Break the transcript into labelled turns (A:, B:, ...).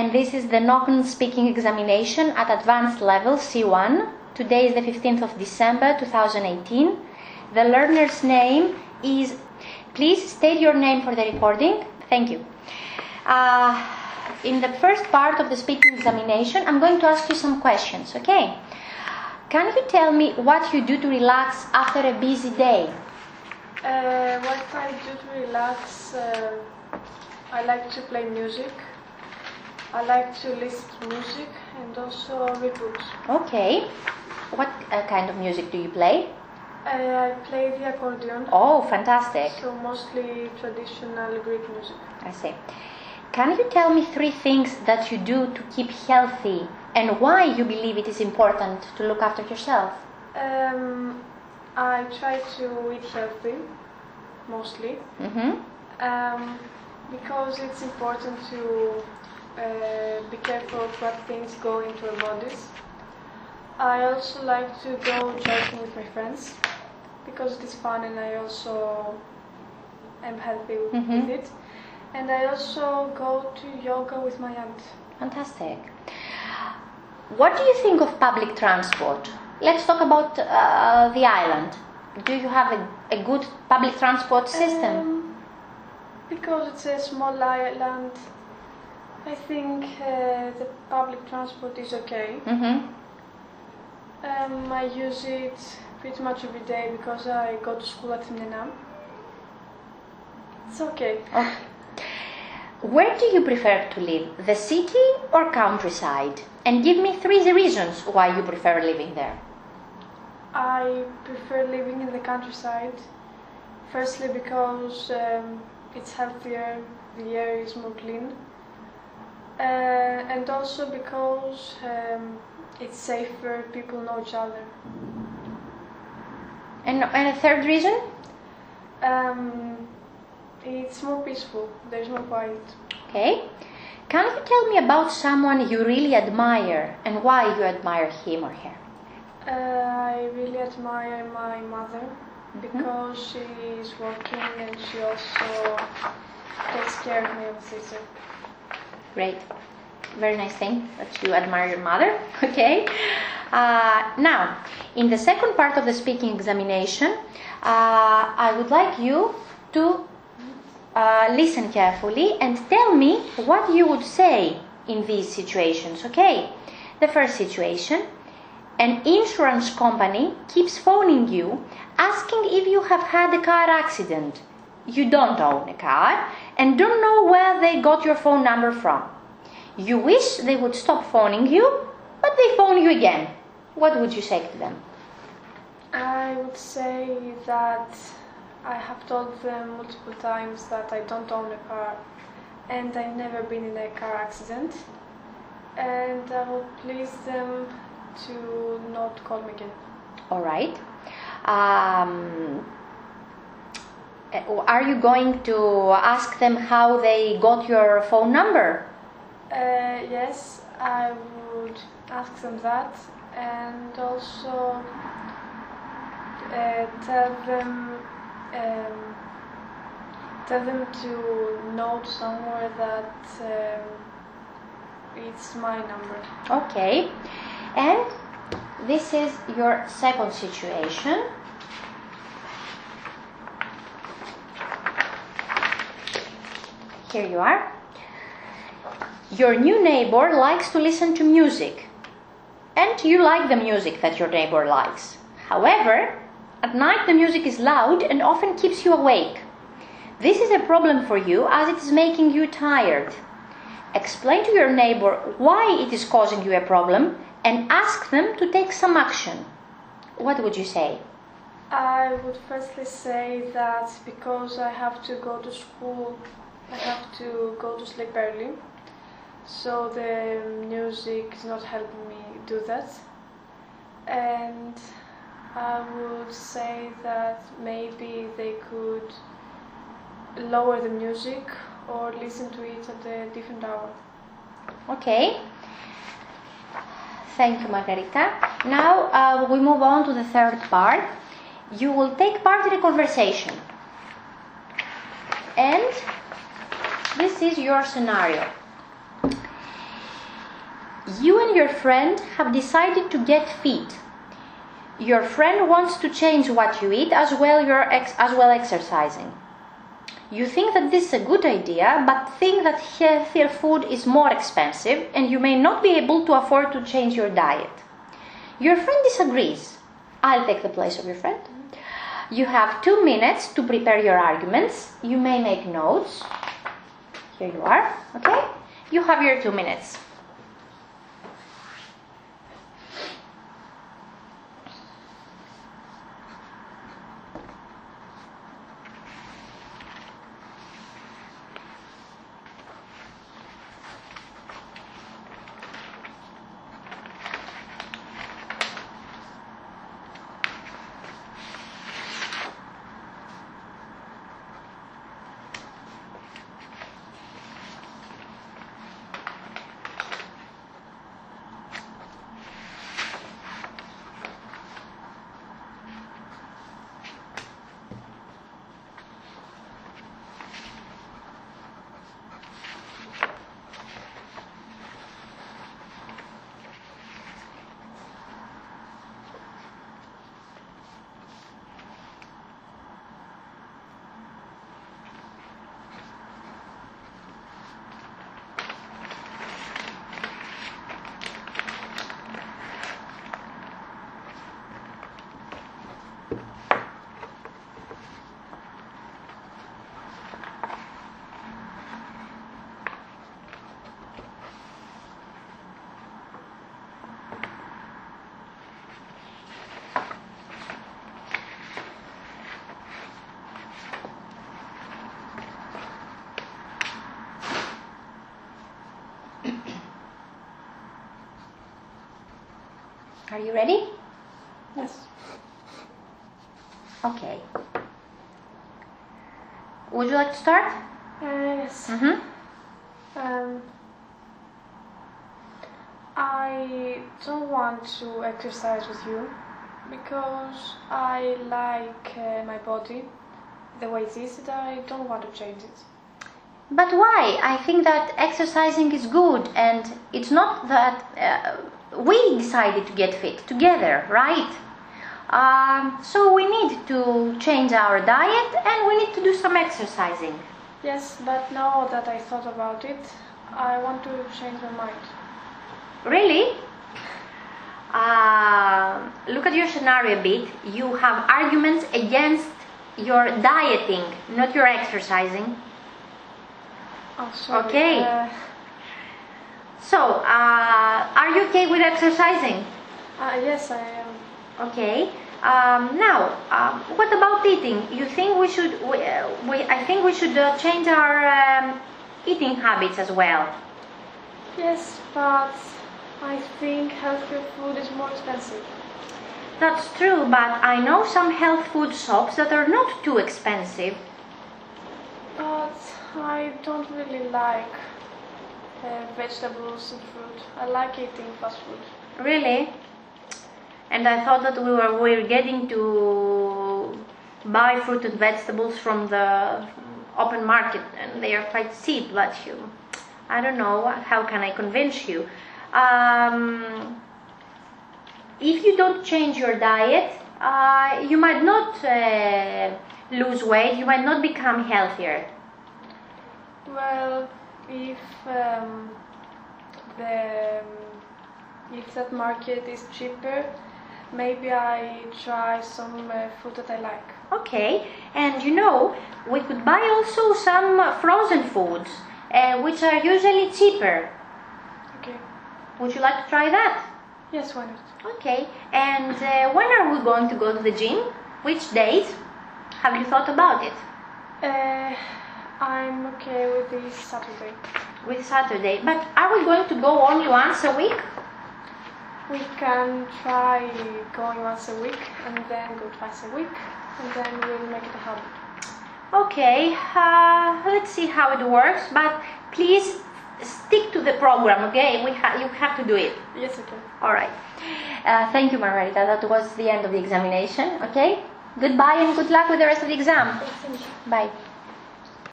A: and this is the Nocken speaking examination at advanced level C1. Today is the 15th of December 2018. The learner's name is... Please state your name for the recording. Thank you. In the first part of the speaking examination, I'm going to ask you some questions, okay? Can you tell me what you do to relax after a busy day?
B: What I do to relax, I like to play music. I like to listen to music and also read books.
A: Okay. What kind of music do you play?
B: I play the accordion.
A: Oh, fantastic.
B: So mostly traditional Greek music.
A: I see. Can you tell me 3 things that you do to keep healthy and why you believe it is important to look after yourself?
B: I try to eat healthy, mostly. Because it's important to be careful of what things go into our bodies. I also like to go jogging with my friends because it is fun and I also am healthy with it. And I also go to yoga with my aunt.
A: Fantastic. What do you think of public transport? Let's talk about the island. Do you have a good public transport system?
B: Because it's a small island, I think the public transport is okay. I use it pretty much every day because I go to school at Mnenam. It's okay. Where
A: do you prefer to live, the city or countryside? And give me 3 reasons why you prefer living there.
B: I prefer living in the countryside. Firstly because it's healthier, the air is more clean. And also because it's safer, people know each other.
A: And a 3rd reason?
B: It's more peaceful, there's more quiet.
A: Okay. Can you tell me about someone you really admire and why you admire him or her?
B: I really admire my mother because she is working and she also takes care of me and sister.
A: Great. Very nice thing that you admire your mother. Okay. Now, in the second part of the speaking examination, I would like you to listen carefully and tell me what you would say in these situations, okay? The first situation, an insurance company keeps phoning you asking if you have had a car accident. You don't own a car and don't know where they got your phone number from. You wish they would stop phoning you, but they phone you again. What would you say to them?
B: I would say that I have told them multiple times that I don't own a car and I've never been in a car accident, and I will please them to not call me again.
A: All right. Are you going to ask them how they got your phone number?
B: Yes, I would ask them that, and also tell them to note somewhere that it's my number.
A: Okay. And this is your second situation. Here you are. Your new neighbor likes to listen to music, and you like the music that your neighbor likes. However, at night the music is loud and often keeps you awake. This is a problem for you as it is making you tired. Explain to your neighbor why it is causing you a problem and ask them to take some action. What would you say?
B: I would firstly say that because I have to go to school, I have to go to sleep early. So the music is not helping me do that. And I would say that maybe they could lower the music or listen to it at a different hour.
A: Okay. Thank you, Margarita. Now we move on to the third part. You will take part in a conversation. And this is your scenario. You and your friend have decided to get fit. Your friend wants to change what you eat as well exercising. You think that this is a good idea, but think that healthier food is more expensive and you may not be able to afford to change your diet. Your friend disagrees. I'll take the place of your friend. You have 2 minutes to prepare your arguments. You may make notes. Here you are, okay? You have your 2 minutes. Are you ready?
B: Yes.
A: Okay. Would you like to start?
B: Yes. I don't want to exercise with you because I like my body the way it is and I don't want to change it.
A: But why? I think that exercising is good, and it's not that we decided to get fit together, right? So we need to change our diet and we need to do some exercising.
B: Yes, but now that I thought about it, I want to change my mind.
A: Really? Look at your scenario a bit. You have arguments against your dieting, not your exercising.
B: Oh, sorry.
A: Okay. So, are you okay with exercising?
B: Yes, I am.
A: Okay. Now, what about eating? You think we should? I think we should change our eating habits as well.
B: Yes, but I think healthier food is more expensive.
A: That's true, but I know some health food shops that are not too expensive.
B: But I don't really like vegetables and fruit. I like eating fast food.
A: Really? And I thought that we were getting to buy fruit and vegetables from the open market, and they are quite cheap. But I don't know. How can I convince you? If you don't change your diet, you might not lose weight. You might not become healthier.
B: Well, if that market is cheaper, maybe I try some food that I like.
A: Okay, and we could buy also some frozen foods, which are usually cheaper.
B: Okay.
A: Would you like to try that?
B: Yes, why not?
A: Okay, and when are we going to go to the gym? Which days? Have you thought about it?
B: I'm okay with this Saturday.
A: With Saturday, but are we going to go only once a week?
B: We can try going once a week and then go twice a week and then we'll make it a habit.
A: Okay, let's see how it works, but please stick to the program, okay? You have to do it.
B: Yes, okay.
A: All right. Thank you, Margarita. That was the end of the examination, okay? Goodbye and good luck with the rest of the exam.
B: Thank you.
A: Bye.